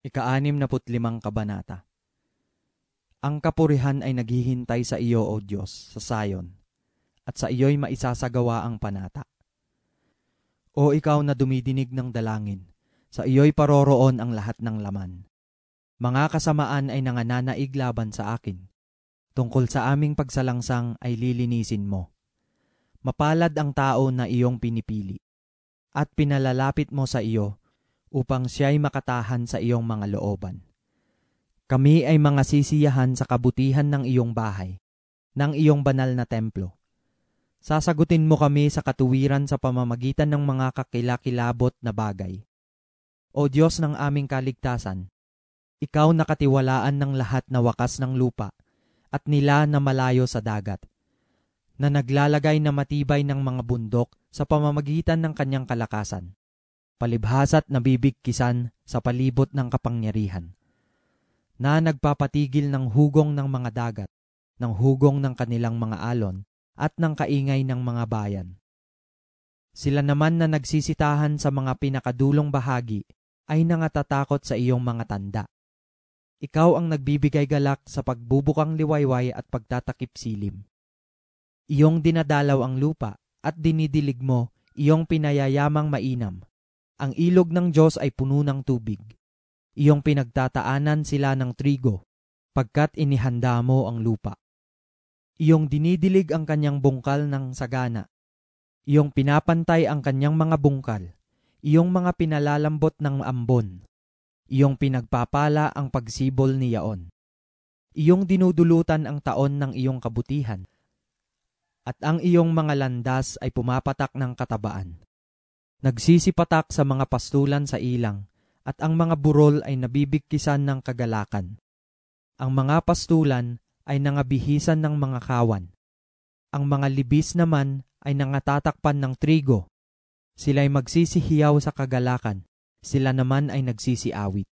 Ika-65 Kabanata. Ang kapurihan ay naghihintay sa iyo, O Diyos, sa Sion, at sa iyo'y maisasagawa ang panata. O ikaw na dumidinig ng dalangin, sa iyo'y paroroon ang lahat ng laman. Mga kasamaan ay nangananaig laban sa akin, tungkol sa aming pagsalangsang ay lilinisin mo. Mapalad ang tao na iyong pinipili, at pinalalapit mo sa iyo, upang siya'y makatahan sa iyong mga looban. Kami ay mga sisiyahan sa kabutihan ng iyong bahay, ng iyong banal na templo. Sasagutin mo kami sa katuwiran sa pamamagitan ng mga kakilakilabot na bagay. O Diyos ng aming kaligtasan, ikaw nakatiwalaan ng lahat na wakas ng lupa at nila na malayo sa dagat, na naglalagay na matibay ng mga bundok sa pamamagitan ng kanyang kalakasan, palibhasa't nabibigkisan sa palibot ng kapangyarihan, na nagpapatigil ng hugong ng mga dagat, ng hugong ng kanilang mga alon, at ng kaingay ng mga bayan. Sila naman na nagsisitahan sa mga pinakadulong bahagi ay nangatatakot sa iyong mga tanda. Ikaw ang nagbibigay galak sa pagbubukang liwayway at pagtatakip silim. Iyong dinadalaw ang lupa at dinidilig mo, iyong pinayayamang mainam. Ang ilog ng Diyos ay puno ng tubig. Iyong pinagtataanan sila ng trigo, pagkat inihanda mo ang lupa. Iyong dinidilig ang kanyang bungkal ng sagana. Iyong pinapantay ang kanyang mga bungkal. Iyong mga pinalalambot ng ambon. Iyong pinagpapala ang pagsibol ni Yaon. Iyong dinudulutan ang taon ng iyong kabutihan. At ang iyong mga landas ay pumapatak ng katabaan. Nagsisipatak sa mga pastulan sa ilang, at ang mga burol ay nabibigkisan ng kagalakan. Ang mga pastulan ay nangabihisan ng mga kawan. Ang mga libis naman ay nangatatakpan ng trigo. Sila'y magsisihiyaw sa kagalakan, sila naman ay nagsisiawit.